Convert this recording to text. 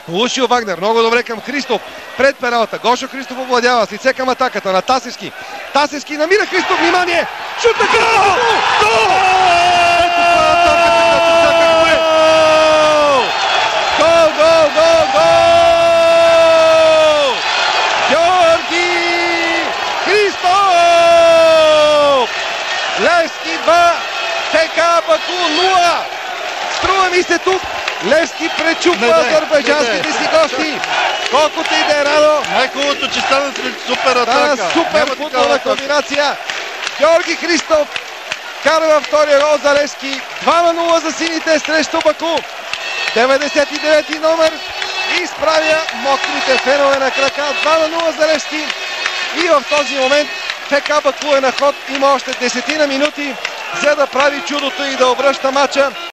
Лушио Вагнер, много добре към Христов. Пред пералата. Гошо Христов овладява с лице към атаката на Тасевски. Тасевски намира Христов, внимание! Шут на Христов! Гол! Гол, гол, гол, гол! Георги Христов! Левски 2, ФК Баку 0. Струва ми се тук Левски пречупва азербайджанските си гости. Колкото и да е рано. Най-хубавото, че стана супер атака. Супер футболна комбинация. Георги Христов карва втория гол за Левски. 2-0 за сините срещу Баку. 99-ти номер изправя мокрите фенове на крака. 2-0 за Левски. И в този момент ФК Баку е на ход. Има още 10 минути, за да прави чудото и да обръща мача.